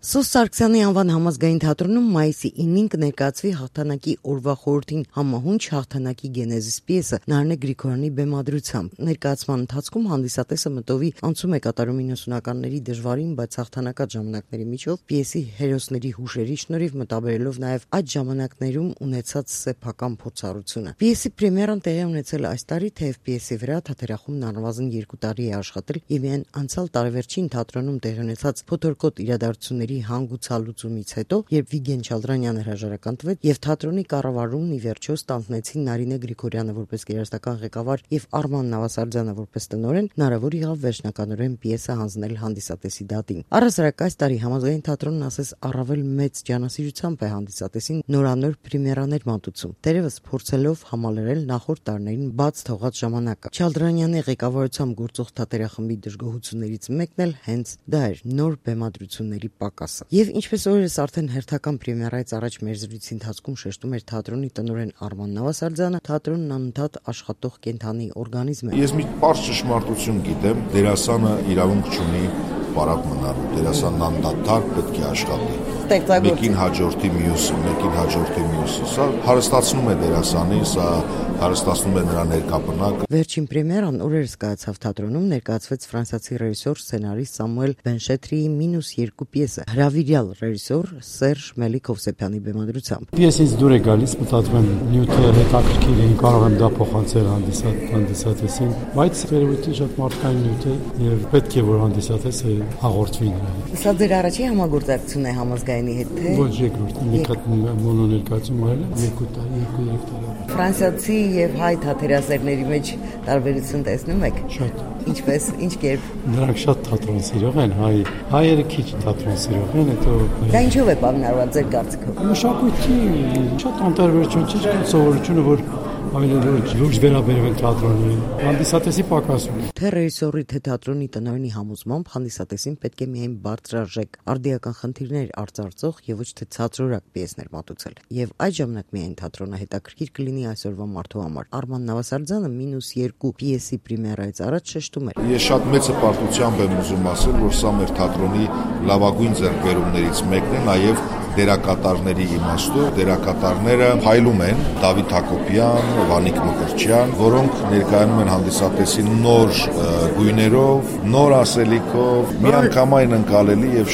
Սոս Սարգսյանի անվան համազգային թատրոնում մայիսի 9-ին կներկայացվի հաղթանակի օրվա խորհրդին համահունչ հաղթանակի գենեզիս պիեսը Նարինե Գրիգորյանի բեմադրությամբ։ Ներկայացման ընթացքում հանդիսատեսը մտովի անցում է կատարում 90-ականների դժվարին, բայց հաղթանակած ժամանակների միջով պիեսի հերոսների հուշերի շնորհիվ մտաբերելով նաև այդ ժամանակներում ունեցած սեփական փորձառությունը։ Պիեսի պրեմիերան տեղի ունեցել այս տարի, թեև պիեսի վրա թատերախումն առնվազն 2 տարի է աշխատել եւ միայն անցյալ տարեվերջին թատրոնում տեղի ունեցած փոթորկոտ իրադարձությունների հանգուցալուծումից հետո, երբ Վիգեն Չալդրանյանը հրաժարական տվեց եւ թատրոնի կառավարումն ի վերջո ստանձնեցին Նարինե Գրիգորյանը որպես գերաստական ղեկավար եւ Արման Նավասարդյանը որպես տնօրեն, հնարավոր եղավ վերջնականորեն պիեսը հանձնել հանդիսատեսի դատին։ Առհասարակ այս տարի համազգային թատրոնն ասես առավել մեծ ջանասիրությամբ է հանդիսատեսին նորանոր պրեմիերաներ մատուցում, դերևս փորձելով համալրել նախորդ տարիներին բաց թողած ժամանակը։ Չալդրանյանի ղեկավարությամբ գործող թատերախմբի դժգոհություններից մեկն էլ հենց դա էր՝ նոր բեմադրությունների պակասը։ Եվ ինչպես օրերս արդեն հերթական պրեմիերայից առաջ մեր զրույցի ընթացքում շեշտում էր թատրոնի տնօրեն Արման Նավասարդյանը, թատրոնն անընդհատ աշխատող կենդանի օրգանիզմ է։ Ես մի պարզ ճշմարտություն գիտեմ, դերասանը իրավունք չունի պարապ մնալու, դերասանն անդադար պետք է աշխատի։ Մեկին հաջորդի մյուսը, սա հարստացնում է դերասանին, սա հարստացնում է նրա ներկապնակը։ Վերջին պրեմիերան օրերս կայացավ թատրոնում, ներկայացվեց ֆրանսիացի ռեժիսոր, սցենարիստ Սամուել Բենշետրիի -2 պիեսը, հրավիրյալ ռեժիսոր Սերժ Մելիք-Հովսեփյանի բեմադրությամբ։ Պիեսից դուր է գալիս, մտածում եմ նյութը հետաքրքիր է, կարող եմ դա փոխանցել հանդիսատեսին, բայց երևույթը շատ մարդկային նյութ է եւ պետք է որ հանդիսատեսը հաղորդվի նրան։ Սա ձեր առաջին համագործակցությունն է համազգայինի հետ, թե՞։ Ոչ, երկրորդ, մի հատ մոնոներկայացում արել եմ 2 տարի։ Ֆրանսիացի եւ հայ թատերասերների մեջ տարբերություն տեսնում եք։ Շատ։ Ինչպես, ինչ կերպ։ Նրանք շատ թատրոն սիրող են, հայերը քիչ թատրոն սիրող են, հետո Դա ինչով է բավարարված ձեր կարծիքով։ Մշակույթի շատ անտարբերություն չի, սովորությունը որ ավելի լուրջ վերաբերվել թատրոնին, հանդիսատեսի պակասում։ Թե ռեժիսորի, թե թատրոնի տնօրենի համոզմամբ հանդիսատեսին պետք է միայն բարձրարժեք, արդիական խնդիրներ արծարծող եւ ոչ թե ցածրորակ պիեսներ մատուցել։ Եվ այդ ժամանակ միայն թատրոնը հետաքրքիր կլինի այսօրվա մարդու համար։ Արման Նավասարդյանը -2 պիեսի պրեմիերայից առաջ շեշտում էր. Ես շատ մեծ հպարտությամբ եմ ուզում ասել, որ սա մեր թատրոնի լավագույն ձեռքբերումներից մեկն է, նաեւ դերակատարների իմաստով, դերակատարները փայլում են Դավիթ Հակոբյան, Վանիկ Մկրտչյան, որոնք ներկայանում են հանդիսատեսին նոր գույներով, նոր ասելիքով, միանգամայն ընկալելի եւ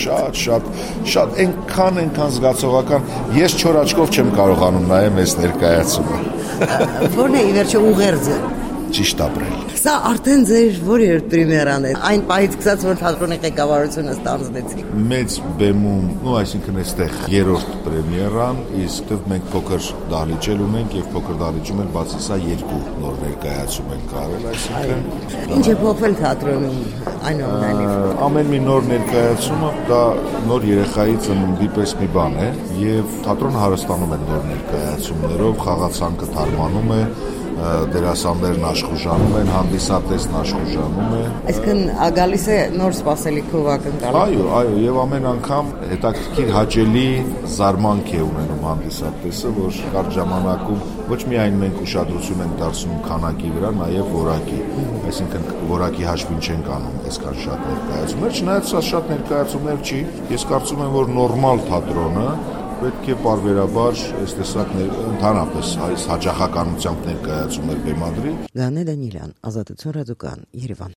շատ այնքան զգացողական։ Ես չոր աչքով չեմ կարողանում նայեմ այս ներկայացումը։ Որն է ի վերջո ուղերձը։ Ճիշտ ապրել։ Սա արդեն ձեր որերորդ պրեմիերան է։ Այն պահից սկսած, որ թատրոնի ղեկավարությունը ստանձնեցիք։ Մեծ բեմում, այսինքն այստեղ երրորդ պրեմիերան, իսկ մենք փոքր դահլիճ ունենք եւ փոքր դահլիճում էլ բացի սա 2 նոր ներկայացում ենք արել, այսինքն Ինչ է փոխվել թատրոնում այնուամենայնիվ։ Ամեն մի նոր ներկայացումը դա նոր երեխայի ծնունդի պես մի բան է եւ թատրոնը հարստանում է նոր ներկայացումներով, խաղացանկը թարմանում է, դերասաններն աշխուժանում են, հանդիսատեսն աշխուժանում է։ Այսինքն գալիս է նոր սպասելիքով ակնկալում։ Այո, եւ ամեն անգամ հետաքրքիր հաճելի զարմանք է ունենում հանդիսատեսը, որ կարճ ժամանակում ոչ միայն մենք ուշադրություն ենք դարձնում քանակի վրա, նաեւ որակի։ Այսինքն որակի հաշվին չենք անում այսքան շատ ներկայացումներ, չնայած սա շատ ներկայացումներ չի։ Ես կարծում եմ, որ նորմալ թատրոնը պետք է պարբերաբար այս տեսակ ընդհանրապես այս հաճախականությամբ ներկայացումներ բեմադրի։ Գանե Դանիելյան, Ազատություն ռադիոկայան, Երևան։